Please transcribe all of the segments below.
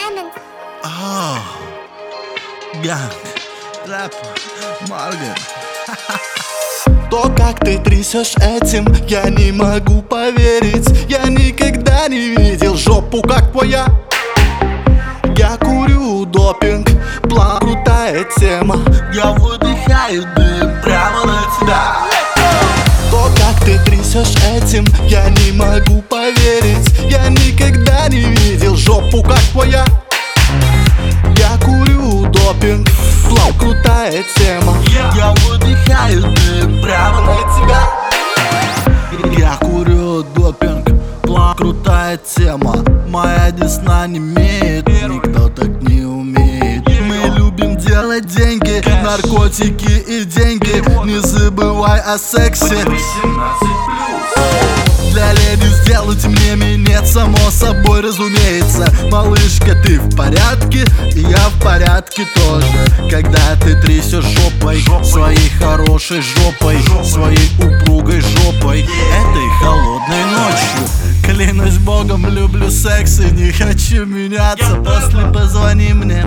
Entertainment. Ганг, рэп, Морган. То, как ты трясешь этим, я не могу поверить. Я никогда не видел жопу, как твоя. Я курю допинг, план крутая тема. Я выдыхаю дым прямо на тебя. То, как ты трясешь этим, я не могу поверить. Я никогда не видел жопу, как твоя. Я курю допинг, план крутая тема. Я выдыхаю дым прямо на тебя. Я курю допинг, план крутая тема. Моя десна не имеет, никто так не умеет. Мы любим делать деньги, наркотики и деньги. Не забывай о сексе. Для леди сделать мне минет, само собой разумеется. Малышка, ты в порядке? И я в порядке тоже. Когда ты трясешь жопой, своей хорошей жопой, своей упругой жопой, этой холодной ночью. Клянусь богом, люблю секс и не хочу меняться. После позвони мне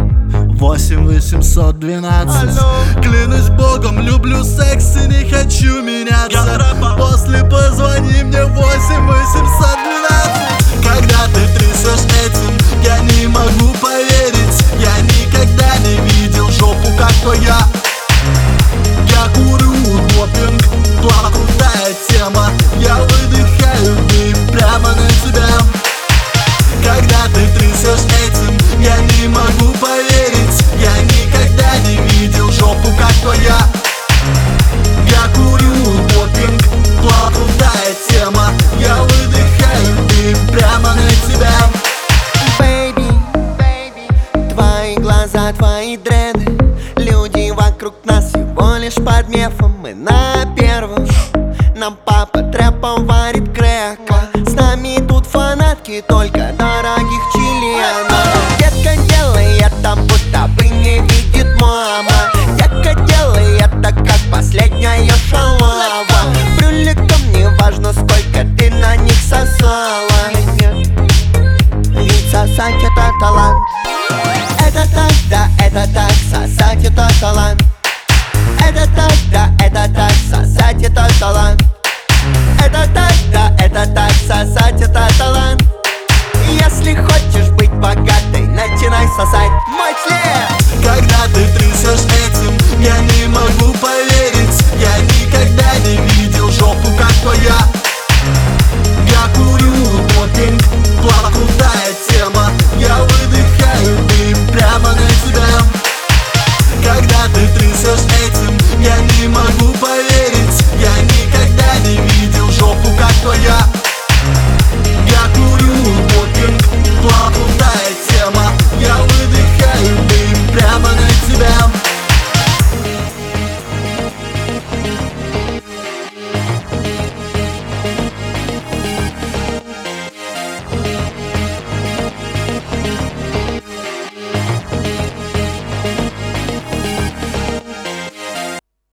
8-812. Клянусь богом, люблю секс и не хочу меняться. После позвони мне 8-812. Когда ты трясешь этим, я не могу поверить. Я никогда не видел жопу, как твоя. Я курю допинг, план крутая тема. Я выдыхаю дым прямо на тебя. Когда ты трясешь этим, я не могу поверить. Я никогда не видел жопу, как твоя. Я курю допинг, план крутая тема. Я выдыхаю дым прямо на тебя. Baby, твои глаза, твои дреды. Люди вокруг нас всего лишь под мефом. Мы на первом. Нам папа трэпом варит грека. С нами тут фанатки только дорогих членов. Детка делает там, будто бы не видит мама. Детка делает так, как последняя шалава. Брюликам не важно, сколько ты на них сосала. Ведь сосать это талант. Это так, да, это так, сосать это талант. Это так, да, это так, сосать это талант. Это так, да, это так, сосать это талант. Если хочешь быть богатой, начинай сосать.